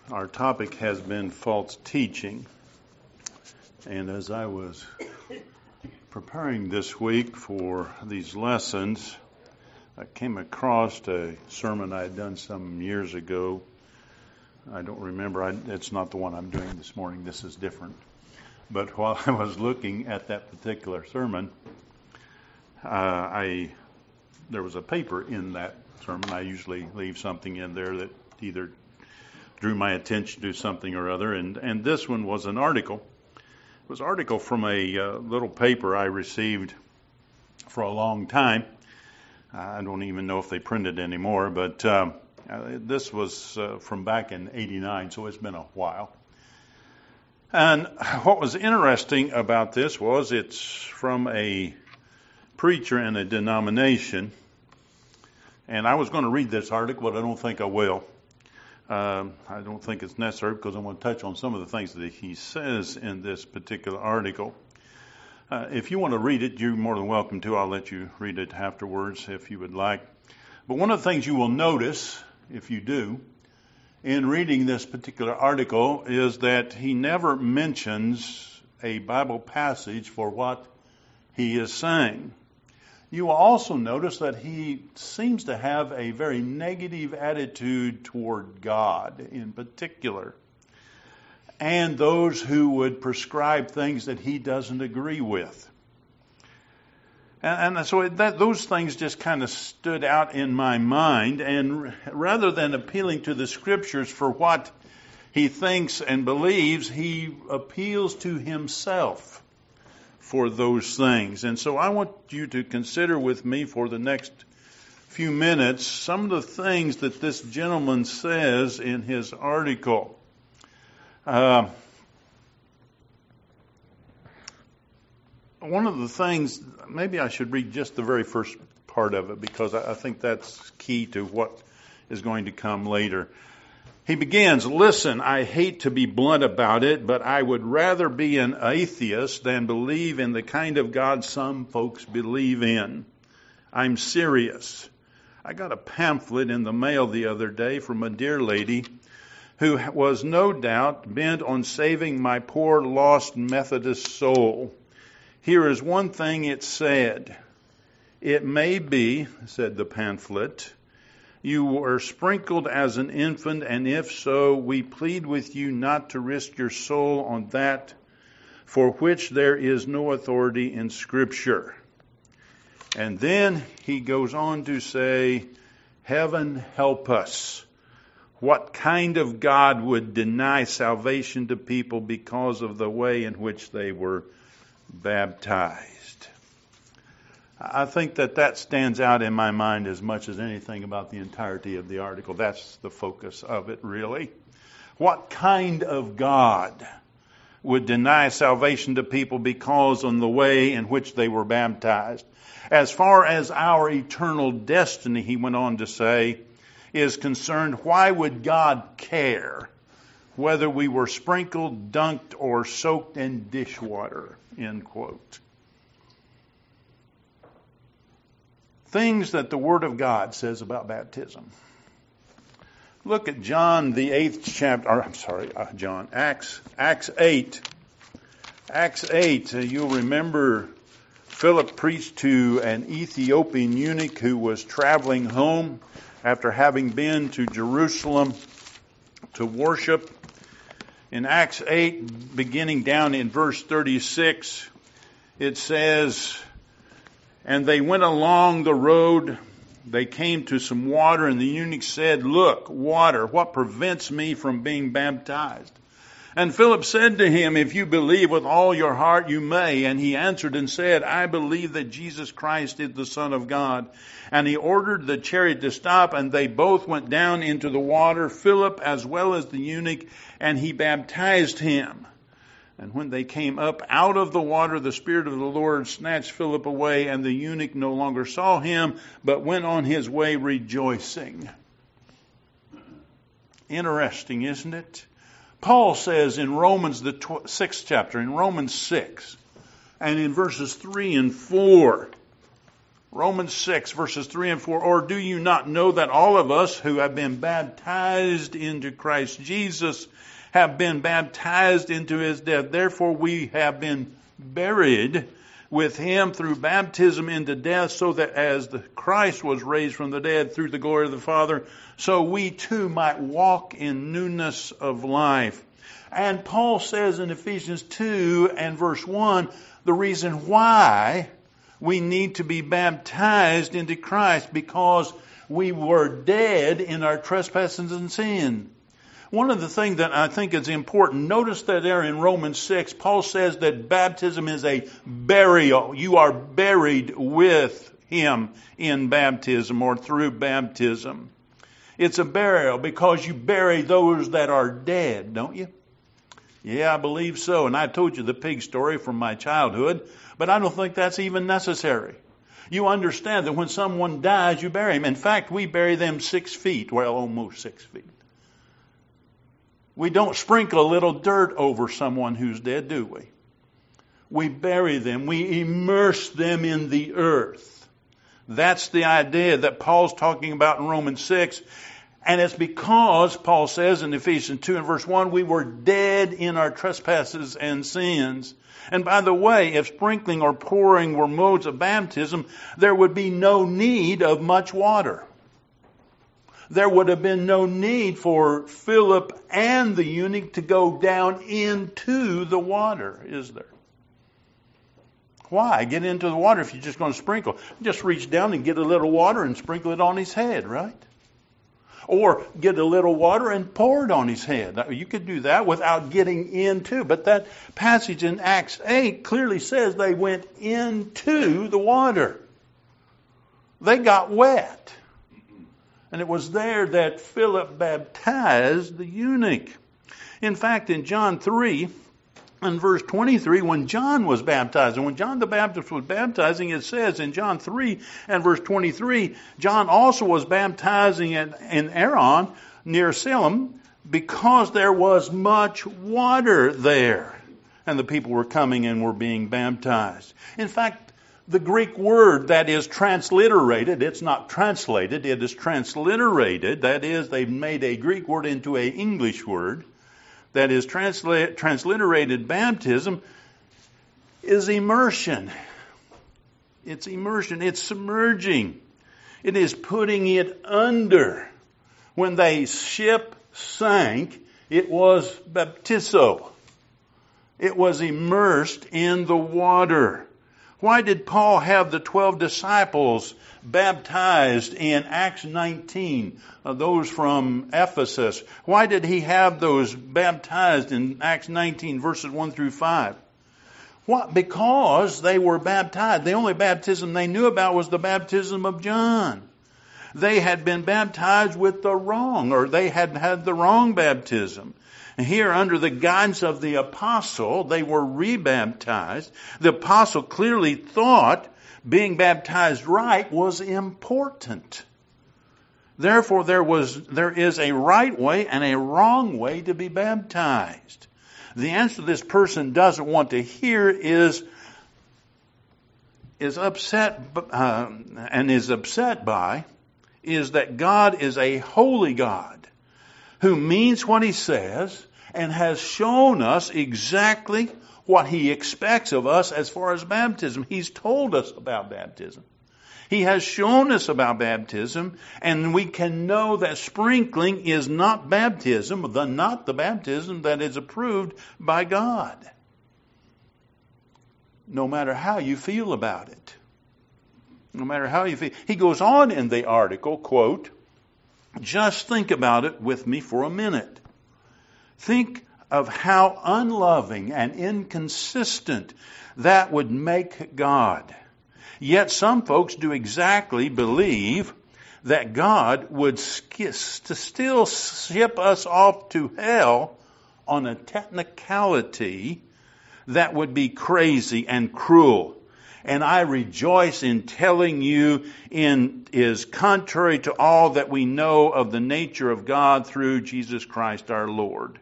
Our topic has been false teaching. And as I was preparing this week for these lessons, I came across a sermon I had done some years ago. I don't remember. It's not the one I'm doing this morning. This is different. But while I was looking at that particular sermon, there was a paper in that sermon. I usually leave something in there that either drew my attention to something or other, and this one was an article. It was an article from a little paper I received for a long time. I don't even know if they print it anymore, but this was from back in '89, so it's been a while. And what was interesting about this was it's from a preacher in a denomination, and I was going to read this article, but I don't think I will. I don't think it's necessary because I want to touch on some of the things that he says in this particular article. If you want to read it, you're more than welcome to. I'll let you read it afterwards if you would like. But one of the things you will notice, if you do, in reading this particular article is that he never mentions a Bible passage for what he is saying. You will also notice that he seems to have a very negative attitude toward God in particular, and those who would prescribe things that he doesn't agree with. And so those things just kind of stood out in my mind, and rather than appealing to the Scriptures for what he thinks and believes, he appeals to himself for those things. And so I want you to consider with me for the next few minutes some of the things that this gentleman says in his article. One of the things, maybe I should read just the very first part of it because I think that's key to what is going to come later. He begins, "Listen, I hate to be blunt about it, but I would rather be an atheist than believe in the kind of God some folks believe in. I'm serious. I got a pamphlet in the mail the other day from a dear lady who was no doubt bent on saving my poor lost Methodist soul. Here is one thing it said. It may be, said the pamphlet, you were sprinkled as an infant, and if so, we plead with you not to risk your soul on that for which there is no authority in Scripture." And then he goes on to say, "Heaven help us. What kind of God would deny salvation to people because of the way in which they were baptized?" I think that stands out in my mind as much as anything about the entirety of the article. That's the focus of it, really. What kind of God would deny salvation to people because of the way in which they were baptized? As far as our eternal destiny, he went on to say, is concerned, why would God care whether we were sprinkled, dunked, or soaked in dishwater? End quote. Things that the Word of God says about baptism. Look at John the 8th chapter, Acts 8. Acts 8, you'll remember Philip preached to an Ethiopian eunuch who was traveling home after having been to Jerusalem to worship. In Acts 8, beginning down in verse 36, it says, "And they went along the road. They came to some water, and the eunuch said, 'Look, water, what prevents me from being baptized?' And Philip said to him, 'If you believe with all your heart, you may.' And he answered and said, 'I believe that Jesus Christ is the Son of God.' And he ordered the chariot to stop, and they both went down into the water, Philip as well as the eunuch, and he baptized him. And when they came up out of the water, the Spirit of the Lord snatched Philip away, and the eunuch no longer saw him, but went on his way rejoicing." Interesting, isn't it? Paul says in Romans, the 6th chapter, in Romans 6, and in verses 3 and 4, Romans 6 verses 3 and 4, or do you not know that all of us who have been baptized into Christ Jesus have been baptized into his death? Therefore we have been buried with him through baptism into death, so that as the Christ was raised from the dead through the glory of the Father, so we too might walk in newness of life. And Paul says in Ephesians 2 and verse 1, the reason why we need to be baptized into Christ, because we were dead in our trespasses and sin. One of the things that I think is important, notice that there in Romans 6, Paul says that baptism is a burial. You are buried with him in baptism or through baptism. It's a burial because you bury those that are dead, don't you? Yeah, I believe so. And I told you the pig story from my childhood, but I don't think that's even necessary. You understand that when someone dies, you bury him. In fact, we bury them 6 feet, well, almost 6 feet. We don't sprinkle a little dirt over someone who's dead, do we? We bury them. We immerse them in the earth. That's the idea that Paul's talking about in Romans 6. And it's because, Paul says in Ephesians 2 and verse 1, we were dead in our trespasses and sins. And by the way, if sprinkling or pouring were modes of baptism, there would be no need of much water. There would have been no need for Philip and the eunuch to go down into the water, is there? Why get into the water if you're just going to sprinkle? Just reach down and get a little water and sprinkle it on his head, right? Or get a little water and pour it on his head. You could do that without getting into. But that passage in Acts 8 clearly says they went into the water. They got wet. And it was there that Philip baptized the eunuch. In fact, in John 3 and verse 23, when John was baptizing, when John the Baptist was baptizing, it says in John 3 and verse 23, John also was baptizing in Aaron near Salem because there was much water there. And the people were coming and were being baptized. In fact, the Greek word that is transliterated, it's not translated, it is transliterated. That is, they've made a Greek word into an English word. That is, transliterated baptism is immersion. It's immersion. It's submerging. It is putting it under. When the ship sank, it was baptizo. It was immersed in the water. Why did Paul have the 12 disciples baptized in Acts 19, those from Ephesus? Why did he have those baptized in Acts 19, verses 1 through 5? What? Because they were baptized. The only baptism they knew about was the baptism of John. They had been baptized with the wrong, or they had had the wrong baptism. And here, under the guidance of the apostle, they were rebaptized. The apostle clearly thought being baptized right was important. Therefore, there is a right way and a wrong way to be baptized. The answer this person doesn't want to hear is upset and is upset by is that God is a holy God who means what he says and has shown us exactly what he expects of us as far as baptism. He's told us about baptism. He has shown us about baptism, and we can know that sprinkling is not baptism, not the baptism that is approved by God. No matter how you feel about it. No matter how you feel. He goes on in the article, quote, just think about it with me for a minute. Think of how unloving and inconsistent that would make God. Yet some folks do exactly believe that God would still ship us off to hell on a technicality that would be crazy and cruel. And I rejoice in telling you is contrary to all that we know of the nature of God through Jesus Christ our Lord.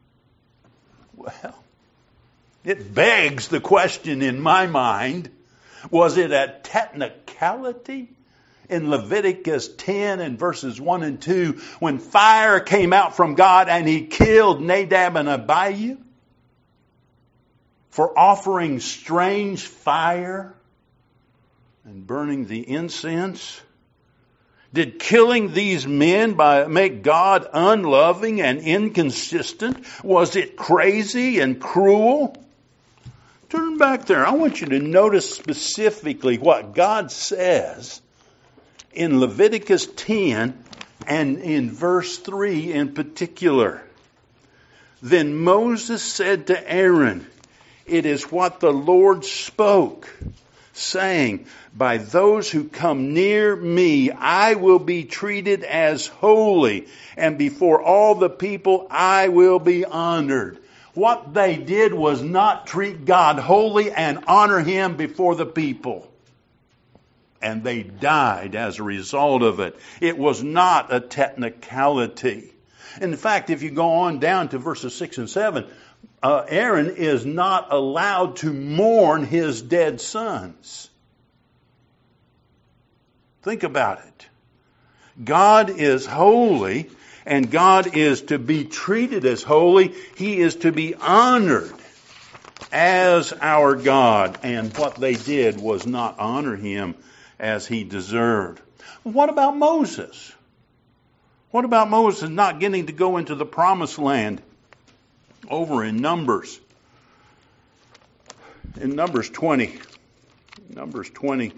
Well, it begs the question in my mind, Was it a technicality? In Leviticus 10 and verses 1 and 2, when fire came out from God and he killed Nadab and Abihu for offering strange fire and burning the incense? Did killing these men make God unloving and inconsistent? Was it crazy and cruel? Turn back there. I want you to notice specifically what God says in Leviticus 10 and in verse 3 in particular. Then Moses said to Aaron, "It is what the Lord spoke, saying, by those who come near me, I will be treated as holy, and before all the people I will be honored." What they did was not treat God holy and honor Him before the people. And they died as a result of it. It was not a technicality. In fact, if you go on down to verses 6 and 7, Aaron is not allowed to mourn his dead sons. Think about it. God is holy, and God is to be treated as holy. He is to be honored as our God. And what they did was not honor Him as He deserved. What about Moses? What about Moses not getting to go into the promised land? Over in Numbers. In Numbers 20. Numbers 20.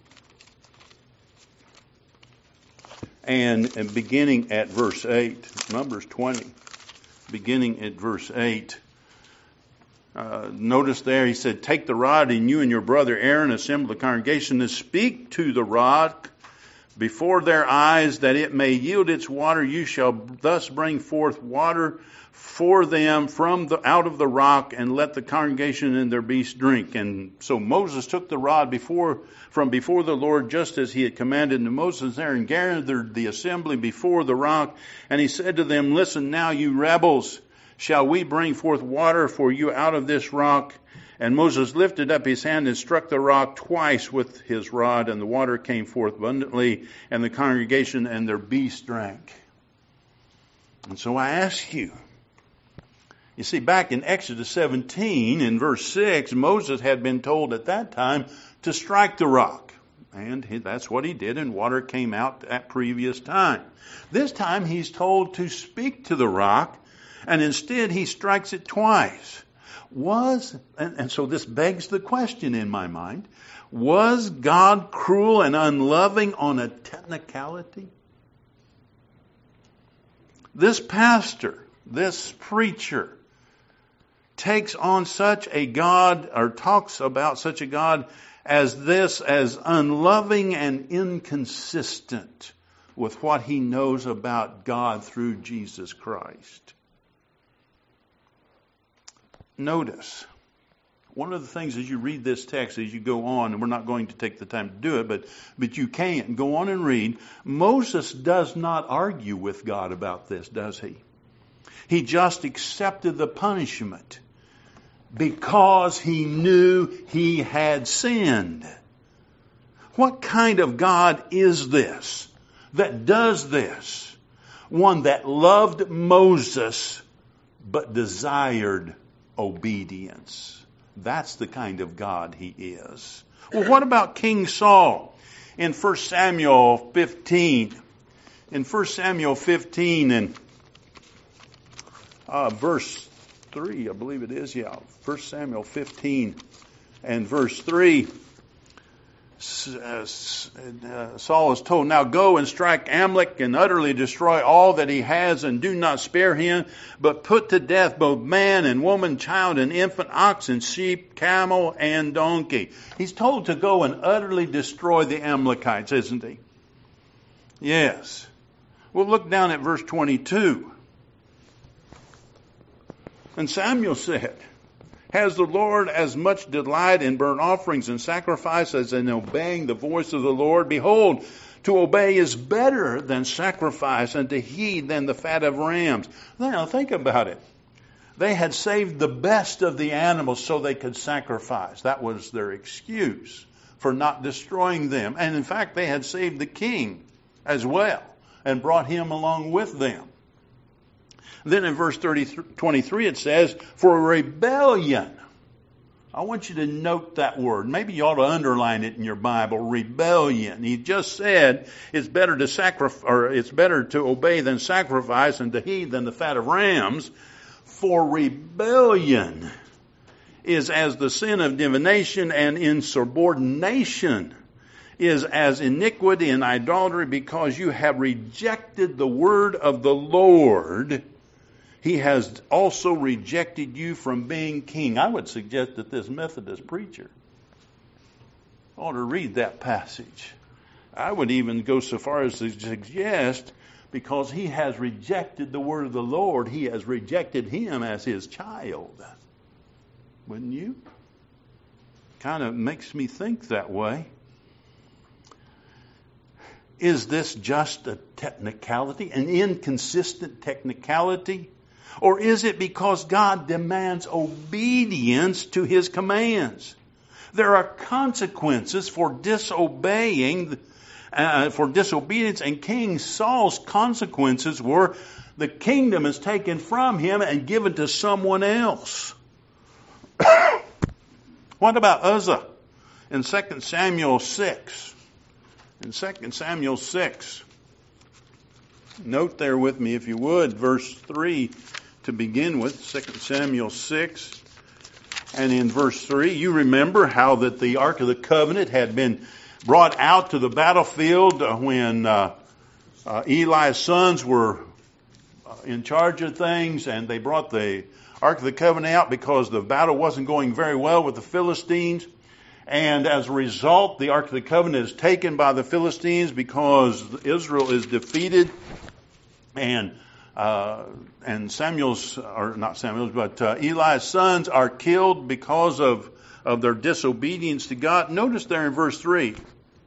And beginning at verse 8. Numbers 20. Beginning at verse 8. Notice there he said, "Take the rod, and you and your brother Aaron assemble the congregation, and speak to the rod before their eyes, that it may yield its water. You shall thus bring forth water for them out of the rock, and let the congregation and their beasts drink." And so Moses took the rod from before the Lord, just as he had commanded. And Moses there and gathered the assembly before the rock, and he said to them, "Listen now, you rebels. Shall we bring forth water for you out of this rock?" And Moses lifted up his hand and struck the rock twice with his rod, and the water came forth abundantly, and the congregation and their beasts drank. And so I ask you see, back in Exodus 17, in verse 6, Moses had been told at that time to strike the rock. And that's what he did, and water came out that previous time. This time he's told to speak to the rock, and instead he strikes it twice. And so this begs the question in my mind, was God cruel and unloving on a technicality? This pastor, this preacher, takes on such a God, or talks about such a God as this, as unloving and inconsistent with what he knows about God through Jesus Christ. Notice, one of the things as you read this text, as you go on, and we're not going to take the time to do it, but you can go on and read, Moses does not argue with God about this, does he? He just accepted the punishment because he knew he had sinned. What kind of God is this that does this? One that loved Moses but desired obedience. That's the kind of God he is. Well, what about King Saul? In 1 Samuel 15. In 1 Samuel 15 and verse 3, I believe it is, 1 Samuel 15 and verse 3, Saul is told, "Now go and strike Amalek and utterly destroy all that he has, and do not spare him, but put to death both man and woman, child and infant, ox and sheep, camel and donkey." He's told to go and utterly destroy the Amalekites, isn't he? Yes. Well, look down at verse 22. And Samuel said, "Has the Lord as much delight in burnt offerings and sacrifices as in obeying the voice of the Lord? Behold, to obey is better than sacrifice, and to heed than the fat of rams." Now think about it. They had saved the best of the animals so they could sacrifice. That was their excuse. for not destroying them. And in fact, they had saved the king as well and brought him along with them. Then in verse 23 it says, for rebellion. I want you to note that word. Maybe you ought to underline it in your Bible. Rebellion. He just said it's better to obey than sacrifice, and to heed than the fat of rams. For rebellion is as the sin of divination, and insubordination is as iniquity and idolatry, because you have rejected the word of the Lord. He has also rejected you from being king. I would suggest that this Methodist preacher ought to read that passage. I would even go so far as to suggest, because he has rejected the word of the Lord, he has rejected him as his child. Wouldn't you? Kind of makes me think that way. Is this just a technicality, an inconsistent technicality? Or is it because God demands obedience to his commands? There are consequences for disobeying, for disobedience, and King Saul's consequences were the kingdom is taken from him and given to someone else. What about Uzzah in 2 Samuel 6? In 2 Samuel 6, note there with me if you would, verse 3 to begin with, 2 Samuel 6. And in verse 3, you remember how that the Ark of the Covenant had been brought out to the battlefield when Eli's sons were in charge of things, and they brought the Ark of the Covenant out because the battle wasn't going very well with the Philistines. And as a result, the Ark of the Covenant is taken by the Philistines because Israel is defeated, and Eli's sons are killed because of their disobedience to God. Notice there in verse 3.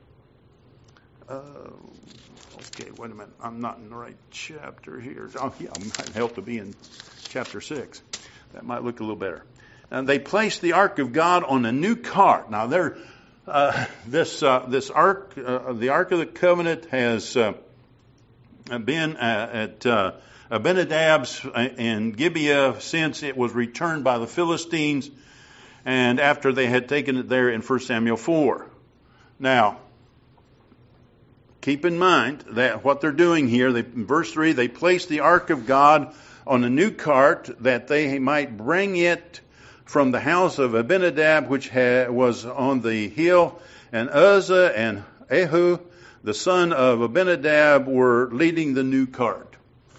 Okay, wait a minute. I'm not in the right chapter here. Oh, yeah, it might help to be in chapter 6. That might look a little better. And they placed the Ark of God on a new cart. Now, this ark, the Ark of the Covenant, has been at Abinadab's in Gibeah since it was returned by the Philistines, and after they had taken it there in 1 Samuel 4. Now, keep in mind that what they're doing here, in verse 3, they placed the Ark of God on a new cart that they might bring it from the house of Abinadab, which was on the hill, and Uzzah and Ehud, the son of Abinadab, were leading the new cart.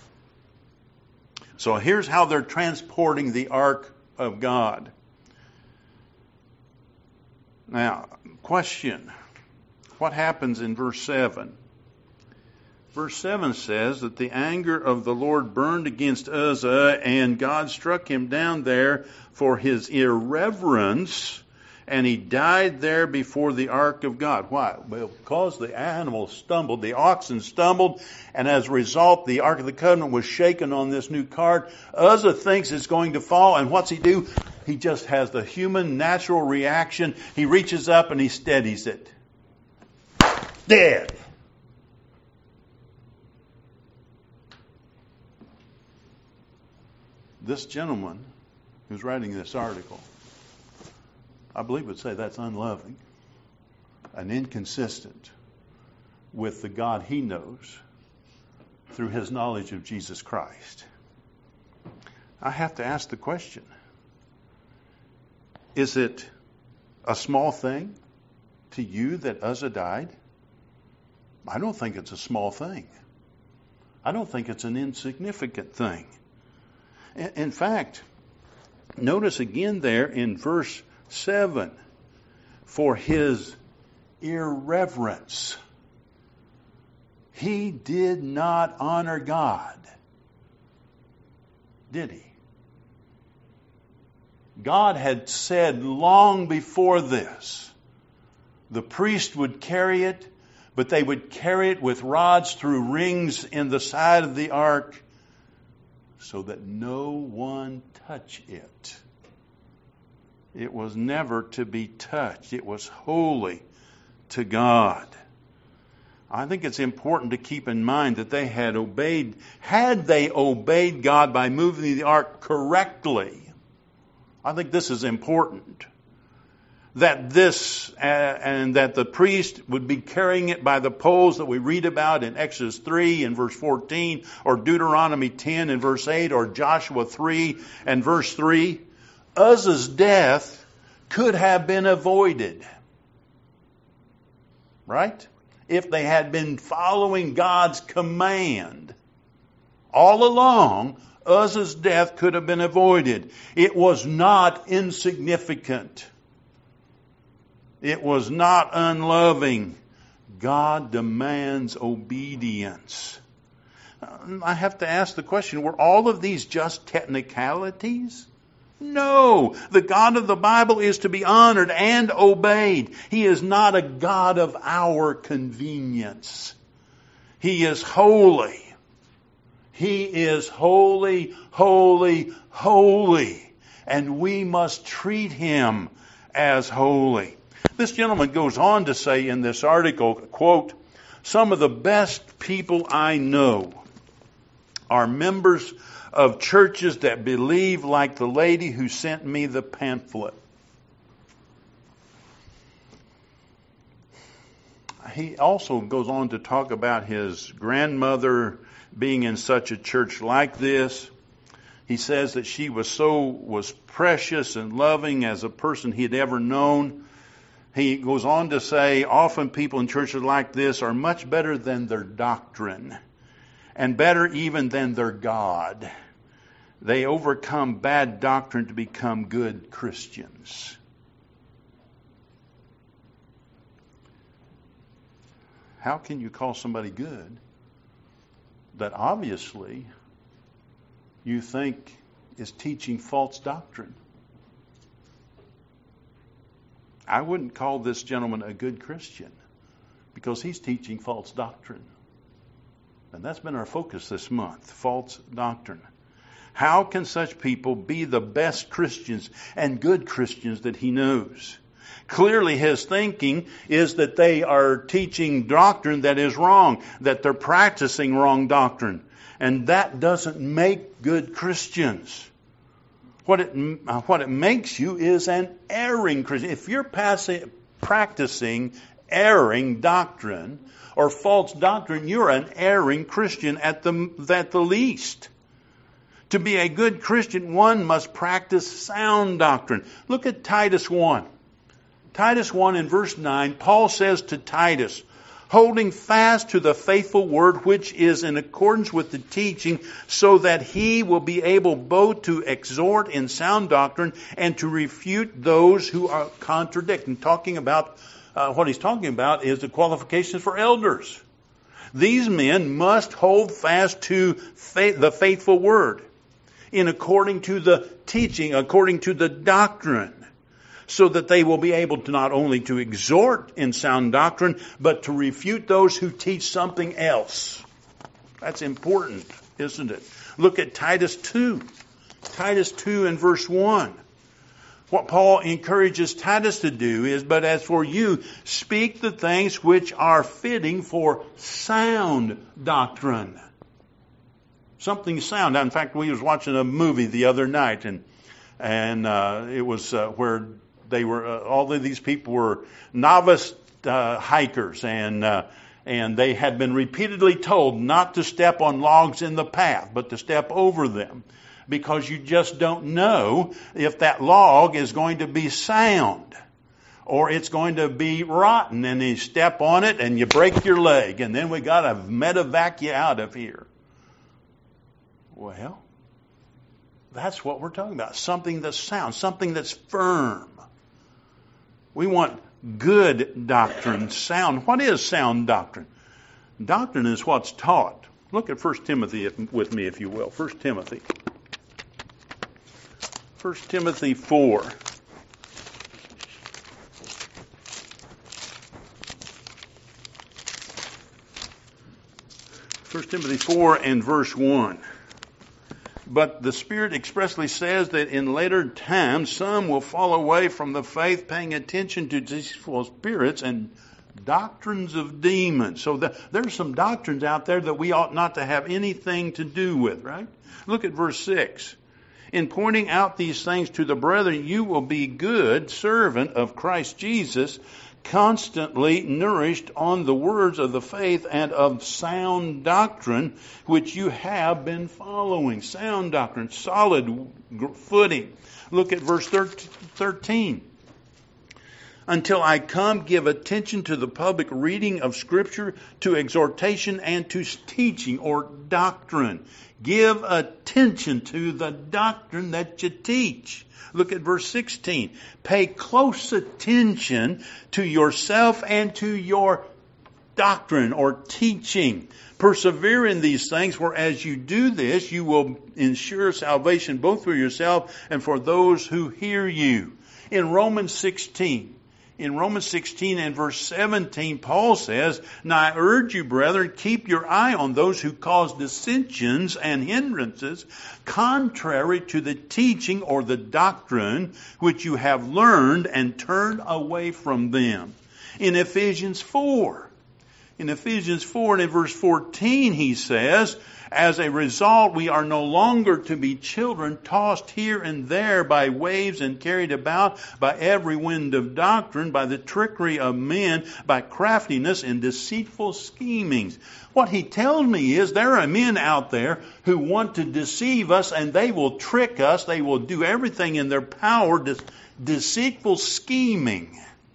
So here's how they're transporting the Ark of God. Now, question. What happens in verse 7? Verse 7 says that the anger of the Lord burned against Uzzah, and God struck him down there for his irreverence, and he died there before the ark of God. Why? Well, because the animals stumbled, the oxen stumbled, and as a result, the Ark of the Covenant was shaken on this new cart. Uzzah thinks it's going to fall, and what's he do? He just has the human natural reaction. He reaches up and he steadies it. Dead. This gentleman who's writing this article, I believe would say that's unloving and inconsistent with the God he knows through his knowledge of Jesus Christ. I have to ask the question, is it a small thing to you that Uzzah died? I don't think it's a small thing. I don't think it's an insignificant thing. In fact, notice again there in verse 7, for his irreverence. He did not honor God, did he? God had said long before this, the priest would carry it, but they would carry it with rods through rings in the side of the ark so that no one touch it. It was never to be touched. It was holy to God. I think it's important to keep in mind that they had they obeyed God by moving the ark correctly. I think this is important. That the priest would be carrying it by the poles that we read about in Exodus 3 and verse 14, or Deuteronomy 10 and verse 8, or Joshua 3 and verse 3. Uzzah's death could have been avoided. Right? If they had been following God's command. All along, Uzzah's death could have been avoided. It was not insignificant. It was not unloving. God demands obedience. I have to ask the question, were all of these just technicalities? No. The God of the Bible is to be honored and obeyed. He is not a God of our convenience. He is holy. He is holy, holy, holy. And we must treat Him as holy. This gentleman goes on to say in this article, quote, "Some of the best people I know are members of churches that believe like the lady who sent me the pamphlet." He also goes on to talk about his grandmother being in such a church like this. He says that she was precious and loving as a person he had ever known. He goes on to say, often people in churches like this are much better than their doctrine, and better even than their God. They overcome bad doctrine to become good Christians. How can you call somebody good that obviously you think is teaching false doctrine? I wouldn't call this gentleman a good Christian because he's teaching false doctrine. And that's been our focus this month, false doctrine. How can such people be the best Christians and good Christians that he knows? Clearly his thinking is that they are teaching doctrine that is wrong, that they're practicing wrong doctrine. And that doesn't make good Christians. What it makes you is an erring Christian. If you're practicing erring doctrine or false doctrine, you're an erring Christian at the least. To be a good Christian, one must practice sound doctrine. Look at Titus 1. Titus 1 in verse 9, Paul says to Titus, "Holding fast to the faithful word which is in accordance with the teaching, so that he will be able both to exhort in sound doctrine and to refute those who are contradict." And talking about what he's talking about is the qualifications for elders. These men must hold fast to the faithful word in according to the teaching, according to the doctrine, so that they will be able to not only to exhort in sound doctrine, but to refute those who teach something else. That's important, isn't it? Look at Titus 2. Titus 2 and verse 1. What Paul encourages Titus to do is, "But as for you, speak the things which are fitting for sound doctrine." Something sound. In fact, we was watching a movie the other night, and it was where they were all of these people were novice hikers, and they had been repeatedly told not to step on logs in the path, but to step over them, because you just don't know if that log is going to be sound or it's going to be rotten, and you step on it and you break your leg, and then we got to medevac you out of here. Well, that's what we're talking about. Something that's sound, something that's firm. We want good doctrine, sound. What is sound doctrine? Doctrine is what's taught. Look at 1 Timothy with me, if you will. 1 Timothy. 1 Timothy 4. 1 Timothy 4 and verse 1. But the Spirit expressly says that in later times some will fall away from the faith, paying attention to deceitful spirits and doctrines of demons. So there's some doctrines out there that we ought not to have anything to do with, right? Look at verse 6. In pointing out these things to the brethren, you will be good servant of Christ Jesus, constantly nourished on the words of the faith and of sound doctrine, which you have been following. Sound doctrine, solid footing. Look at verse 13. Until I come, give attention to the public reading of Scripture, to exhortation and to teaching or doctrine. Give attention to the doctrine that you teach. Look at verse 16. Pay close attention to yourself and to your doctrine or teaching. Persevere in these things, for as you do this, you will ensure salvation both for yourself and for those who hear you. In Romans 16 and verse 17, Paul says, Now I urge you, brethren, keep your eye on those who cause dissensions and hindrances, contrary to the teaching or the doctrine which you have learned, and turn away from them. In Ephesians 4 and in verse 14, he says, As a result, we are no longer to be children tossed here and there by waves and carried about by every wind of doctrine, by the trickery of men, by craftiness and deceitful schemings. What he tells me is there are men out there who want to deceive us, and they will trick us. They will do everything in their power, deceitful scheming,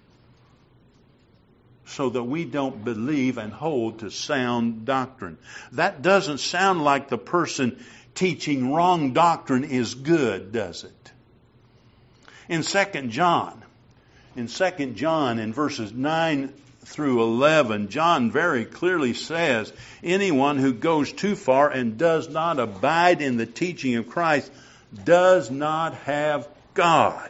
so that we don't believe and hold to sound doctrine. That doesn't sound like the person teaching wrong doctrine is good, does it? In 2 John, in verses 9 through 11, John very clearly says, anyone who goes too far and does not abide in the teaching of Christ does not have God.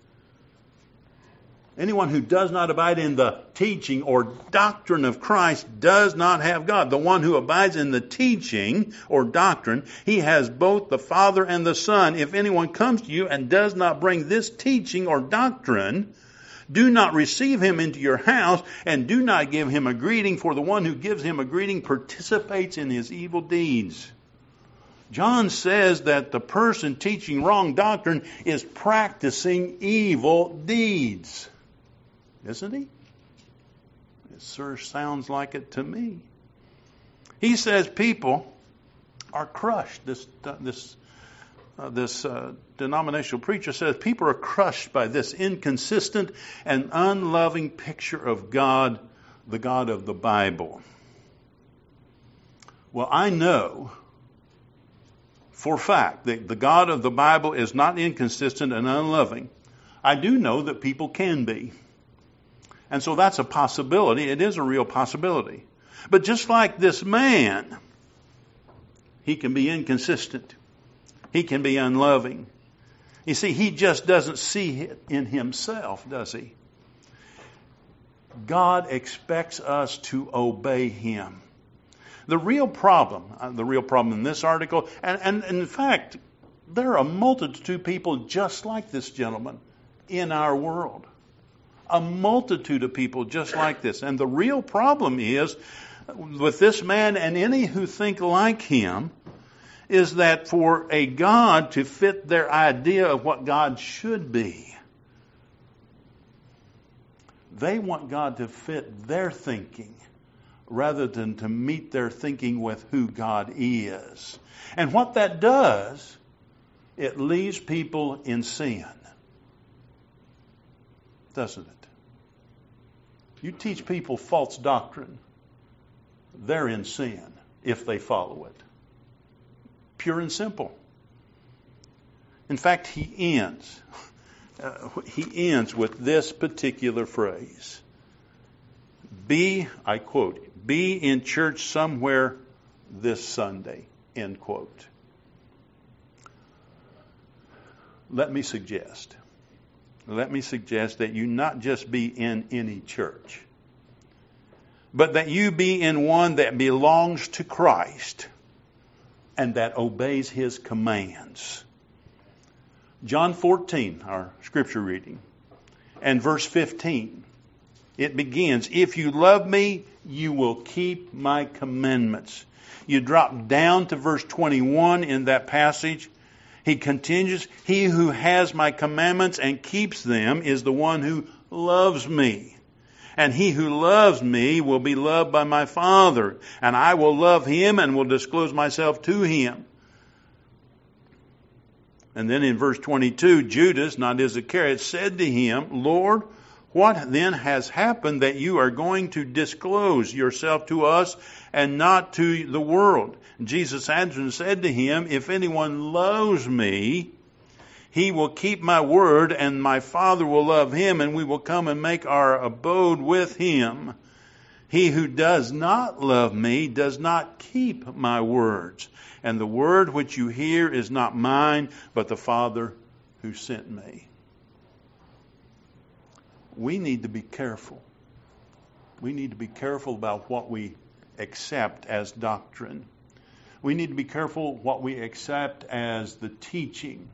Anyone who does not abide in the teaching or doctrine of Christ does not have God. The one who abides in the teaching or doctrine, he has both the Father and the Son. If anyone comes to you and does not bring this teaching or doctrine, do not receive him into your house, and do not give him a greeting, for the one who gives him a greeting participates in his evil deeds. John says that the person teaching wrong doctrine is practicing evil deeds. Isn't he? It sure sounds like it to me. He says people are crushed. This denominational preacher says people are crushed by this inconsistent and unloving picture of God, the God of the Bible. Well, I know for a fact that the God of the Bible is not inconsistent and unloving. I do know that people can be. And so that's a possibility. It is a real possibility. But just like this man, he can be inconsistent. He can be unloving. You see, he just doesn't see it in himself, does he? God expects us to obey him. The real problem in this article, and in fact, there are a multitude of people just like this gentleman in our world. A multitude of people just like this. And the real problem is, with this man and any who think like him, is that for a God to fit their idea of what God should be, they want God to fit their thinking rather than to meet their thinking with who God is. And what that does, it leaves people in sin. Doesn't it? You teach people false doctrine, they're in sin if they follow it. Pure and simple. In fact, he ends with this particular phrase. I quote, be in church somewhere this Sunday, end quote. Let me suggest that you not just be in any church, but that you be in one that belongs to Christ and that obeys his commands. John 14, our scripture reading, and verse 15. It begins, if you love me, you will keep my commandments. You drop down to verse 21 in that passage. He continues, he who has my commandments and keeps them is the one who loves me. And he who loves me will be loved by my Father. And I will love him and will disclose myself to him. And then in verse 22, Judas, not Iscariot, said to him, Lord, what then has happened that you are going to disclose yourself to us and not to the world? And Jesus answered and said to him, if anyone loves me, he will keep my word, and my Father will love him, and we will come and make our abode with him. He who does not love me does not keep my words. And the word which you hear is not mine, but the Father who sent me. We need to be careful. We need to be careful about what we accept as doctrine. We need to be careful what we accept as the teaching.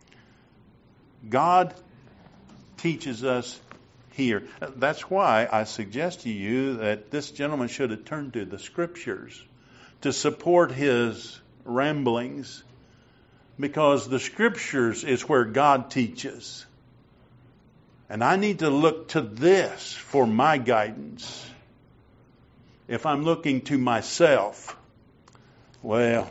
God teaches us here. That's why I suggest to you that this gentleman should have turned to the Scriptures to support his ramblings, because the Scriptures is where God teaches. And I need to look to this for my guidance. If I'm looking to myself, well,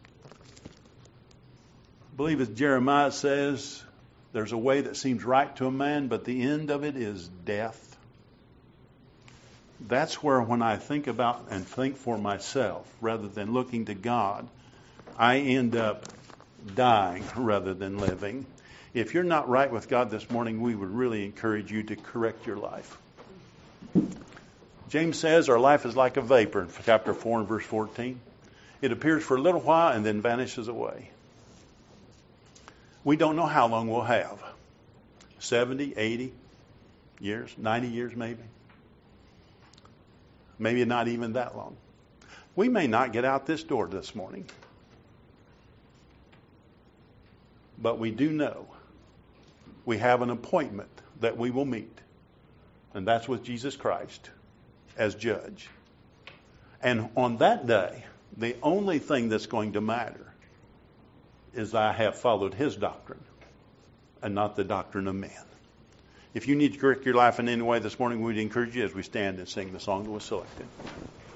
I believe as Jeremiah says, there's a way that seems right to a man, but the end of it is death. That's where when I think about and think for myself, rather than looking to God, I end up dying rather than living. If you're not right with God this morning, we would really encourage you to correct your life. James says our life is like a vapor in chapter 4 and verse 14. It appears for a little while and then vanishes away. We don't know how long we'll have. 70, 80 years, 90 years maybe. Maybe not even that long. We may not get out this door this morning. But we do know we have an appointment that we will meet. And that's with Jesus Christ as judge. And on that day, the only thing that's going to matter is I have followed his doctrine and not the doctrine of man. If you need to correct your life in any way this morning, we'd encourage you as we stand and sing the song that was selected.